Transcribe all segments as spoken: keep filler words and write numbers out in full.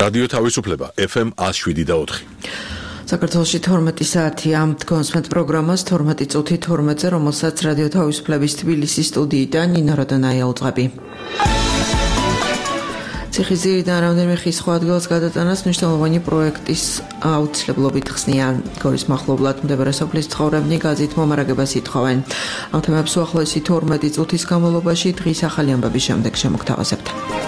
რადიო თავისუფლება ეფ ემ one oh seven point four. საქართველოში თორმეტი საათი ამ კონსმეთ პროგრამას თორმეტი წუთი თორმეტზე, რომელსაც რადიო თავისუფლების თბილისის სტუდიიდან ნინო როდანაია უძღვები. ციხისძირიდან რამდენიმე ხის სხვა ადგილას გადატანას მნიშვნელოვანი პროექტის აუცილებლობით ხსნიან. გორის მახლობლად მდებარე სოფლის ცხოვრებნი გაზით მომარაგებას ითხოვენ. ამ თემებს უახლოესი თორმეტი წუთის განმავლობაში დღის ახალი ამბების შემდეგ შემოგთავაზებთ.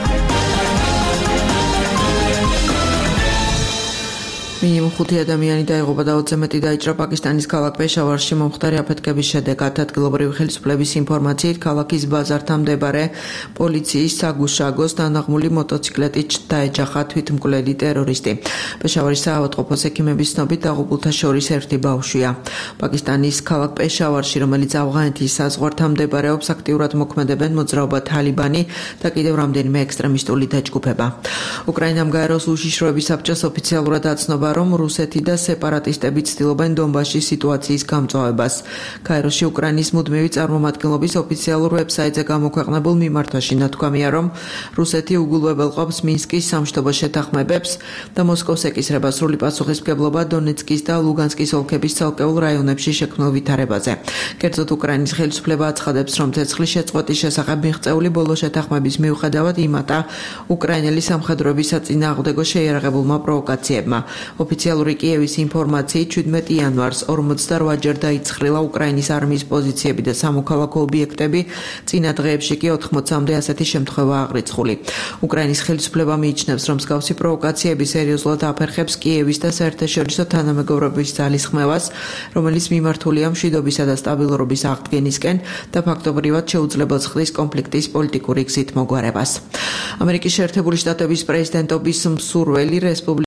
მინიმუმ ხუთი ადამიანი დაიღუპა და ოცზე მეტი დაიჭრა პაკისტანის ქალაქ პეშავარში მომხდარი აფეთქების შედეგად. ადგილობრივი ხელისუფლების ინფორმაციით, ქალაქის ბაზართან მდებარე პოლიციის საგუშაგოს დანაღმული მოტოციკლეტით დაეჯახა თვითმკვლელი ტერორისტი. პეშავარის საავადმყოფოს ექიმების ცნობით დაღუპულთა შორის ერთი ბავშვია. პაკისტანის ქალაქ პეშავარში, რომელიც ავღანეთის საზღვართან მდებარეობს, აქტიურად მოქმედებენ მოძრაობა თალიბანი და კიდევ რამდენიმე ექსტრემისტული დაჯგუფება. უკრაინამ გაეროს უშიშროების საბჭოს ოფიციალურად აცნობა, რომ რუსეთი და სეპარატისტები ცდილობენ დონბასში სიტუაციის გამწვავებას. გაეროში უკრაინის მუდმივი წარმომადგენლობის ოფიციალურ ვებსაიტზე გამოქვეყნებულ მიმართვაში ნათქვამია, რომ რუსეთი უგულვებელყოფს მინსკის სამშობლო შეთანხმებებს და მოსკოვს ეკისრება სრული პასუხისმგებლობა დონეცკის და ლუგანსკის ოლქების ცალკეულ რაიონებში შექმნილ ვითარებაზე. კერძოდ, უკრაინის ხელისუფლება აცხადებს, რომ ცეცხლის შეწყვეტის შესახებ მიღწეული ბოლო შეთანხმების მიუხედავად იმატა უკრაინელი სამხედროების საწინააღმდეგო შეიარაღებულმა პროვოკაციებმა. ოფიციალური კიევის ინფორმაციით შვიდმეტი იანვარს ორმოცდაოთხჯერ დაიცხრილა უკრაინის არმიის პოზიციები და სამოქალაქო ობიექტები, წინა დღეებში კი ოთხმოცამდე ასეთი შემთხვევა აღრიცხული. უკრაინის ხელისუფლება მიიჩნევს, რომ მსგავსი პროვოკაციები სერიოზულად აფერხებს კიევის და საერთაშორისო თანამეგობრობის ძალისხმევას, რომელიც მიმართულია მშვიდობისა და სტაბილურობის აღდგენისკენ და ფაქტობრივად შეუძლებელს ხდის კონფლიქტის პოლიტიკური გზით მოგვარებას. ამერიკის შეერთებული შტატების პრეზიდენტობის მსურველი რესპუბლიკელი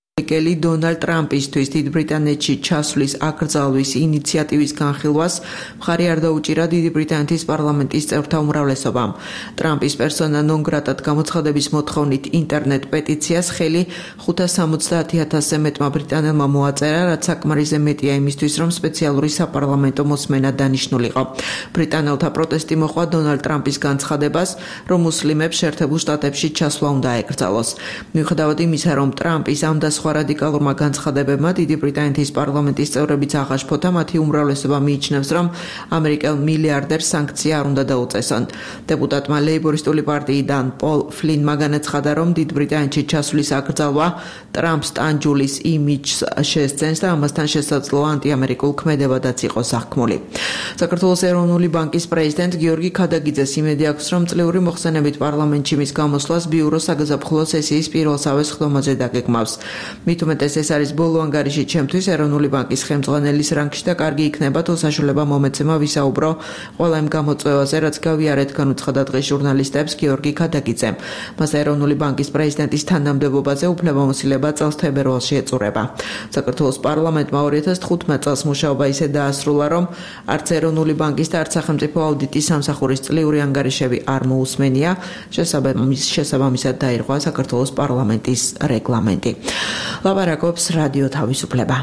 დონალდ ტრამპისთვის დიდ ბრიტანეთში ჩასვლის აკრძალვის ინიციატივის განხილვას მხარი არ დაუჭირა დიდი ბრიტანეთის პარლამენტის წევრთა უმრავლესობამ. ტრამპის პერსონა ნონ გრატად გამოცხადების მოთხოვნით ინტერნეტ პეტიციას ხელი ხუთას სამოცდაათი ათასზე მეტმა ბრიტანელმა მოაწერა, რაც საკმარისზე მეტია იმისთვის, რომ სპეციალური საპარლამენტო მოსმენა დანიშნულიყო. ბრიტანელთა პროტესტი მოჰყვა დონალდ ტრამპის განცხადებას, რომ მუსლიმებს შეერთებულ შტატებში ჩასვლა უნდა ეკრძალოს. მიუხედავად იმისა, რომ ტრამპის ამ და სხვა რადიკალურმა განცხადებებმა დიდი ბრიტანეთის პარლამენტის წევრებიც აღაშფოთა, მათი უმრავლესობა მიიჩნევს, რომ ამერიკელ მილიარდერს სანქცია არ უნდა დაუწესონ. დეპუტატმა ლეიბორისტული პარტიიდან პოლ ფლინმა განაცხადა, რომ დიდ ბრიტანეთში ჩასვლის აკრძალვა ტრამპს ტანჯულის იმიჯს შესძენს და ამასთან შესაძლოა ანტიამერიკულ ქმედებადაც იყოს აღქმული. საქართველოს ეროვნული ბანკის პრეზიდენტ გიორგი ქადაგიძეს იმედი აქვს, რომ წლიური მოხსენებით პარლამენტში მის გამოსვლას ბიურო საგაზაფხულო სესიის პირველსავე სხდომაზე დაგეგმავს. მით უმეტეს ეს არის ბოლო ანგარიში ჩემთვის ეროვნული ბანკის ხელმძღვანელის რანგში და კარგი იქნება თუ საშუალება მომეცემა ვისაუბრო ყველა იმ გამოწვევაზე, რაც გავიარეთ, განუცხადა დღეს ჟურნალისტებს გიორგი ქადაგიძემ. მას ეროვნული ბანკის პრეზიდენტის თანამდებობაზე უფლებამოსილება წელს თებერვალში ეწურება. საქართველოს პარლამენტმა ორი ათას თხუთმეტ წელს მუშაობა ისე დაასრულა, რომ არც ეროვნული ბანკის და არც სახელმწიფო აუდიტის სამსახურის წლიური ანგარიშები არ მოусმენია. შესაბამისად დაირღვა საქართველოს პარლამენტის რეგლამენტი. ლაპარაკობს რადიო თავისუფლება.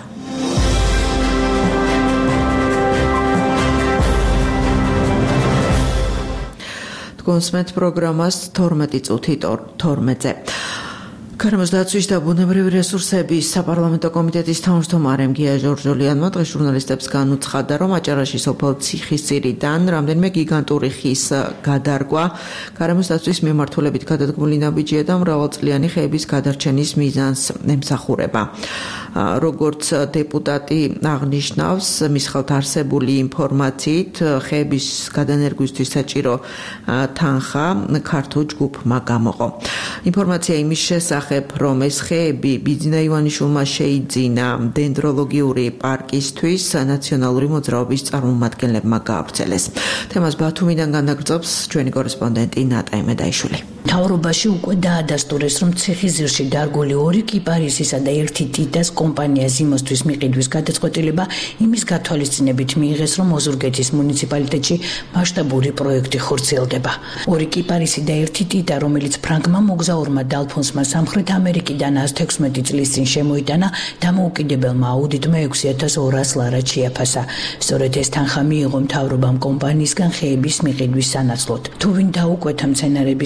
კონსმეთ პროგრამას თორმეტი წუთი თორმეტზე. გარემოს დაცვის და ბუნებრივი რესურსების საპარლამენტო კომიტეტის თავმჯდომარე მგია ჟორჟოლიანმა დღეს ჟურნალისტებს განუცხადა, რომ აჭარაში სოფელ ციხისძირიდან რამდენიმე გიგანტური ხის გადარგვა გარემოს დაცვის მიმართულებით გადადგმული ნაბიჯია და მრავალწლიანი ხეების გადარჩენის მიზანს ემსახურება. როგორც დეპუტატი აღნიშნავს, მის ხელთ არსებული ინფორმაციით ხეების გადანერგვისთვის საჭირო თანხა ქართულ ჯგუფმა გამოყო. ინფორმაცია იმის შესახებ, რომ ეს ხეები ბიძინა ივანიშვილმა შეიძინა დენდროლოგიური პარკისთვის ნაციონალური მოძრაობის წარმომადგენლებმა გაავრცელეს. თემას ბათუმიდან განაგრძობს ჩვენი კორესპონდენტი ნატა იმედაიშვილი. მთავრობაში უკვე დაადასტურეს, რომ ციხისძირში დარგული ორი კიპარისისა და ერთი ტიტას კომპანია ზიმოსთვის მიყიდვის გადაწყვეტილება იმის გათვალისწინებით მიიღეს, რომ ოზურგეთის მუნიციპალიტეტში მასშტაბური პროექტი ხორციელდება. ორი კიპარისი და ერთი ტიტა, რომელიც ფრანგმა მოგზაურმა დალფონსმა სამხრეთ ამერიკიდან ას თექვსმეტი წლის წინ შემოიტანა, დამოუკიდებელმა აუდიტმა ექვსი ათას ორას ლარად შეაფასა. სწორედ ეს თანხა მიიღო მთავრობამ კომპანიისგან ხეების მიყიდვის სანაცვლოდ. თუ ვინ დაუკვეთა მცენარების გატანა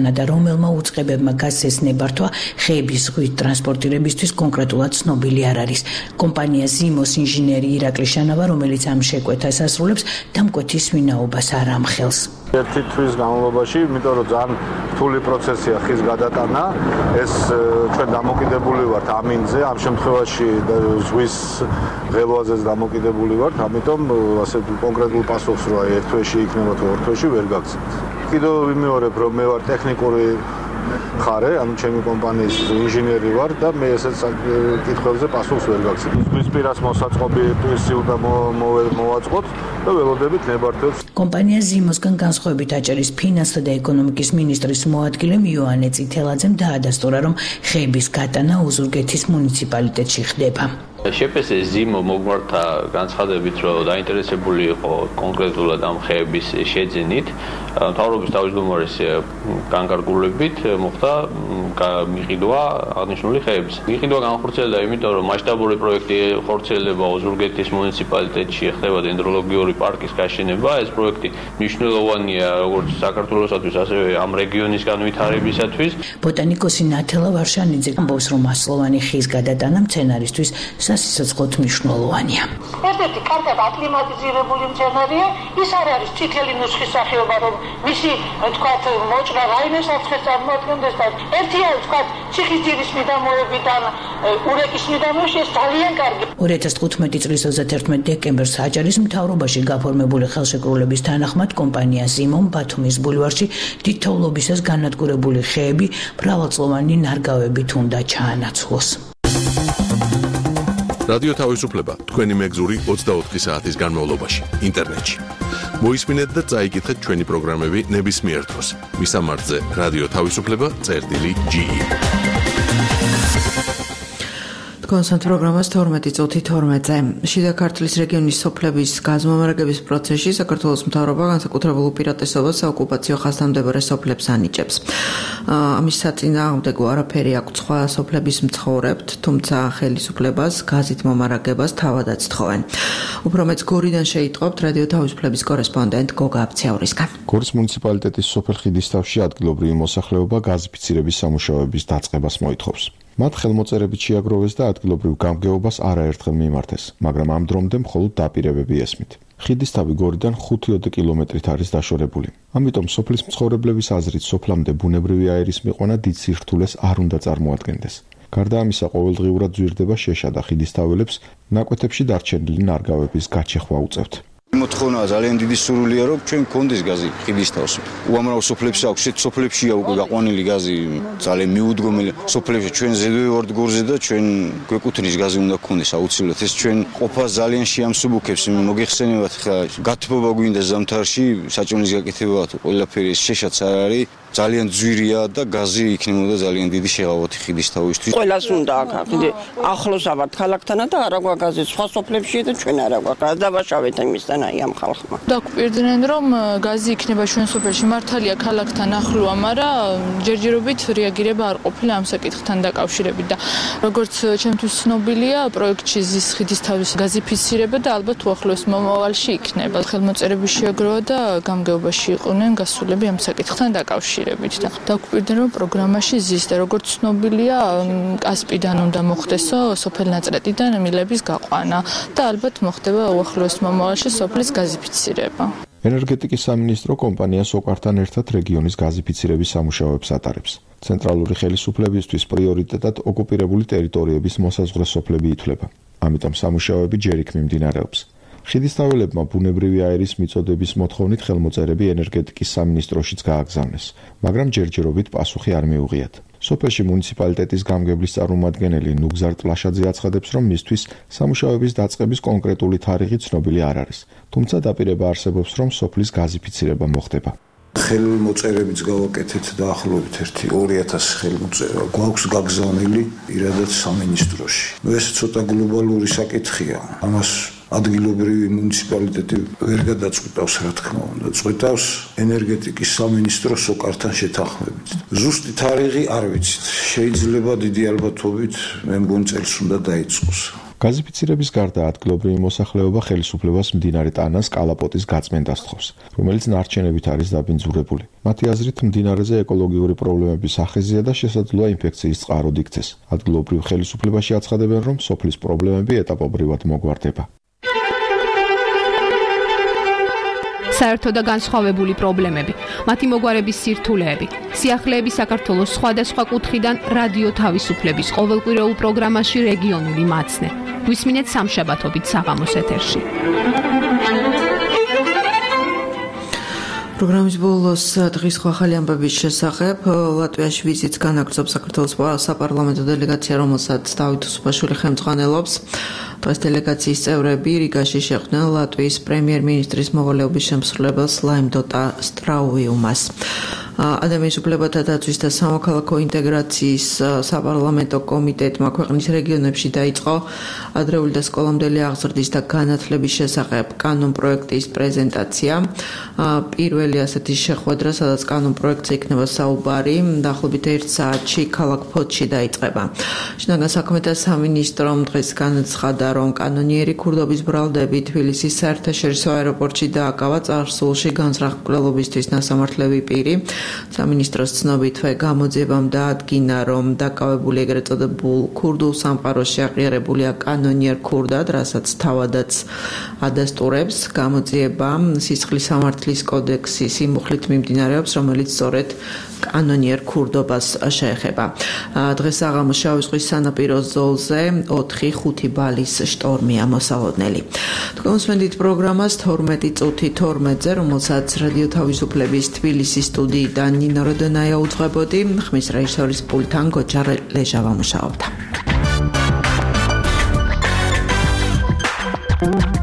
გაყვანა და რომელმა უწყებებმა გაზის ნებართვა ხეების ზღვით ტრანსპორტირებისთვის კონკრეტულად ცნობილი არ არის. კომპანია ზიმოს ინჟინერი ირაკლი შანავა, რომელიც ამ შეკვეთას ასრულებს, დამკვეთის ვინაობას არ ამხელს. ერთი თვის განმავლობაში, იმიტომ რომ ძალიან რთული პროცესია ხის გადატანა, ეს ჩვენ დამოკიდებული ვართ ამინზე, ამ შემთხვევაში ზღვის ღელვაზეც დამოკიდებული ვართ, ამიტომ ასე კონკრეტულ პასუხს რა ერთ თვეში იქნება თუ ორ თვეში ვერ გაგცემთ. კიდევ ვიმეორებ, რომ მე ვარ ტექნიკური ხარე, ანუ ჩემი კომპანიის ინჟინერი ვარ და მე ესეც კითხვებზე პასუხს ვერ გაგცემ. ზღვის პირას მოსაწყობი პრესიულ და მოვაწყოთ და ველოდებით ნებართვებს. კომპანია ზიმოსგან განსხვავებით აჭარის ფინანსთა და ეკონომიკის მინისტრის მოადგილემ იოანე წითელაძემ დაადასტურა, რომ ხეების გატანა ოზურგეთის მუნიციპალიტეტში ხდება. შეპესე ზიმო მოგვართა განცხადებით, რომ დაინტერესებული იყო კონკრეტულად ამ ხეების შეძენით, მთავრობის თავმჯდომარის განკარგულებით მოხდა მიყიდვა აღნიშნული ხეების. მიყიდვა განხორციელდა იმიტომ, რომ მასშტაბური პროექტი ხორციელდება ოზურგეთის მუნიციპალიტეტში, ხდება დენდროლოგიური პარკის გაშენება. ეს პროექტი მნიშვნელოვანია როგორც საქართველოსათვის, ასევე ამ რეგიონის განვითარებისათვის. ბოტანიკოსი ნათელა ვარშანიძე ამბობს, რომ მასლოვანი ხის გადატანა მცენარისთვის სასიცოცხლოდ მნიშვნელოვანია. ერთ-ერთი კარგად აკლიმატიზირებული მცენარეა, ის არ არის წითელი ნუსხის სახეობა, რომ მისი თქვათ მოჭრა რაიმე საფრთხეს წარმოადგენდეს და ერთი არის თქვათ ციხისძირის მიდამოებიდან ურეკის მიდამოებში, ეს ძალიან კარგი. ორი ათას თხუთმეტი წლის ოცდაათერთმეტ დეკემბერს აჭარის მთავრობაში გაფორმებული ხელშეკრულების თანახმად კომპანია ზიმომ ბათუმის ბულვარში დიდ თოვლობისას განადგურებული ხეები მრავალწლოვანი ნარგავებით უნდა ჩაანაცვლოს. რადიო თავისუფლება თქვენი მეგზური ოცდაოთხი საათის განმავლობაში ინტერნეტში. მოისმინეთ და წაიკითხეთ ჩვენი პროგრამები ნებისმიერ დროს. მისამართზე რადიო თავისუფლება წერტილი ჯი ი. კონსანტ პროგრამას თორმეტი წუთი თორმეტზე. შიდა ქართლის რეგიონის სოფლების გაზმომარაგების პროცესში საქართველოს მთავრობა განსაკუთრებულ უპირატესობას საოკუპაციო ხაზთან მდებარე სოფლებს ანიჭებს. ამის საწინააღმდეგო არაფერი აქვს სხვა სოფლების მცხოვრებთ, თუმცა ხელისუფლებას გაზით მომარაგებას თავადაც თხოვენ. უფრო მეც გორიდან შეიტყობთ რადიო თავისუფლების კორესპონდენტ გოგა აბციაურისგან. გორის მუნიციპალიტეტის სოფელ ხიდისთავში ადგილობრივი მოსახლეობა გაზიფიცირების სამუშაოების დაწყებას მოითხოვს. მათ ხელმოწერებით შეაგროვეს და ადგილობრივ გამგეობას არაერთხელ მიმართეს, მაგრამ ამ დრომდე მხოლოდ დაპირებები ესმით. ხიდისთავი გორიდან ხუთი კილომეტრით არის დაშორებული. ამიტომ სოფლის მცხოვრებლების აზრით სოფლამდე ბუნებრივი აირის მიყვანა დიდ სირთულეს არ უნდა წარმოადგენდეს. გარდა ამისა, ყოველდღიურად ძვირდება შეშა და ხიდისთაველებს ნაკვეთებში დარჩენილი ნარგავების გაჩეხვა უწევთ. მოთხოვნა ძალიან დიდი სურვილია, რომ ჩვენ გქონდეს გაზი ხიდისთავს. უამრავ სოფლებში აქვს, შეთ სოფლებშია უკვე გაყვანილი გაზი, ძალიან მიუდგომელი. სოფლებში ჩვენ ზედვე ვართ გორზე და ჩვენ გვეკუთვნის გაზი უნდა გქონდეს აუცილებლად. ეს ჩვენ ყოფას ძალიან შეამსუბუქებს. მოგეხსენებათ ხა გათბობა გვინდა ზამთარში, საჭმლის გაკეთება თუ ყველაფერი ეს შეშაც არ არის. ძალიან ძვირია და გაზი იქნებოდა ძალიან დიდი შეღავათი ხიდისთავისთვის. ყველას უნდა აქ ახლოს ავართ ქალაქთანა და არა გვაგაზი სხვა სოფლებში და ჩვენ არა გვაგაზ დავაშავეთ იმისთან აი ამ ხალხმა. დაგვპირდნენ რომ გაზი იქნება ჩვენ სოფელში მართალია ქალაქთან ახლოა, მაგრამ ჯერჯერობით რეაგირება არ ყოფილა ამ საკითხთან დაკავშირებით და როგორც ჩემთვის ცნობილია, პროექტში ზის ხიდისთავის გაზიფიცირება და ალბათ უახლოეს მომავალში იქნება. ხელმოწერების შეაგროვა და გამგეობაში იყვნენ გასულები ამ საკითხთან დაკავშირებით. და დაგვპირდნენ რომ პროგრამაში ზის და როგორც ცნობილია კასპიდან უნდა მოხდესო სოფელ ნაწრეტიდან მილების გაყვანა და ალბათ მოხდება უახლოეს მომავალში სოფლის გაზიფიცირება. ენერგეტიკის სამინისტრო კომპანიას ოკართან ერთად რეგიონის გაზიფიცირების სამუშაოებს ატარებს. ცენტრალური ხელისუფლებისთვის პრიორიტეტად ოკუპირებული ტერიტორიების მოსაზღვრე სოფლები ითვლება. ამიტომ სამუშაოები ჯერ იქ მიმდინარეობს. ხიდისთაველებმა ბუნებრივი აირის მიწოდების მოთხოვნით ხელმოწერები ენერგეტიკის სამინისტროშიც გააგზავნეს, მაგრამ ჯერჯერობით პასუხი არ მიუღიათ. სოფელში მუნიციპალიტეტის გამგებლის წარმომადგენელი ნუგზარ ტლაშაძე აცხადებს, რომ მისთვის სამუშაოების დაწყების კონკრეტული თარიღი ცნობილი არ არის, თუმცა დაპირება არსებობს, რომ სოფლის გაზიფიცირება მოხდება. ხელმოწერებიც გავაკეთეთ დაახლოებით ერთი ორი ათასი ხელმოწერა გვაქვს გაგზავნილი პირადად სამინისტროში. ეს ცოტა გლობალური საკითხია. ამას ადგილობრივი მუნიციპალიტეტი ვერ გადაწყვეტავს, რა თქმა უნდა. წყვეტავს ენერგეტიკის სამინისტროს ოკართან შეთანხმებით. ზუსტი თარიღი არ ვიცით. შეიძლება დიდი ალბათობით მე მგონი წელს უნდა დაიწყოს. გაზიფიცირების გარდა ადგილობრივი მოსახლეობა ხელისუფლებას მდინარე ტანას კალაპოტის გაწმენდას თხოვს, რომელიც ნარჩენებით არის დაბინძურებული. მათი აზრით, მდინარეზე ეკოლოგიური პრობლემების ახეზია და შესაძლოა ინფექციის წყაროდ იქცეს. ადგილობრივ ხელისუფლებაში აცხადებენ, რომ სოფლის პრობლემები ეტაპობრივად მოგვარდება. საერთო და განსხვავებული პრობლემები, მათი მოგვარების სირთულეები, სიახლეები საქართველოს სხვადასხვა კუთხიდან რადიო თავისუფლების ყოველკვირეულ პროგრამაში რეგიონული მაცნე. გვისმინეთ სამშაბათობით საღამოს ეთერში. პროგრამის ბოლოს დღის ახალი ამბების შესახებ ლატვიაში ვიზიტს განაგრძობს საქართველოს საპარლამენტო დელეგაცია, რომელსაც დავით უსუბაშვილი ხელმძღვანელობს. დღეს დელეგაციის წევრები რიგაში შეხვდნენ ლატვიის პრემიერ-მინისტრის მოვალეობის შემსრულებელს ლაიმდოტა სტრაუიუმას. ადამიანის უფლებათა დაცვის და სამოქალაქო ინტეგრაციის საპარლამენტო კომიტეტმა ქვეყნის რეგიონებში დაიწყო ადრეული და სკოლამდელი აღზრდის და განათლების შესახებ კანონპროექტის პრეზენტაცია. პირველი ასეთი შეხვედრა, სადაც კანონპროექტზე იქნება საუბარი, დაახლოებით ერთ საათში ქალაქ ფოთში დაიწყება. შინაგან საქმეთა სამინისტრომ დღეს განაცხადა, რომ კანონიერი ქურდობის ბრალდები თბილისის საერთაშორისო აეროპორტში დააკავა წარსულში განზრახ-მკვლელობისთვის ნასამართლები პირი. სამინისტროს ცნობით გამოძიებამ დაადგინა, რომ დაკავებული ეგრეთ წოდებულ ქურდულ სამყაროში აღიარებულია კანონიერ ქურდად, რასაც თავადაც ადასტურებს. გამოძიება სისხლის სამართლის კოდექსის იმუხლით მიმდინარეობს, რომელიც სწორედ კანონიერ ქურდობას შეეხება. დღეს საღამოს შავი ზღვის სანაპირო ზოლზე ოთხი ხუთი ბალის შტორმია მოსალოდნელი. თქვენ უსმენთ პროგრამას თორმეტი წუთი თორმეტზე, რომელსაც რადიო თავისუფლების თბილისის სტუდიიდან ნინო როდონაია უძღვებოდი, ხმის რეჟისორის პულტთან გოჯარ ლეჟავა მუშაობდა.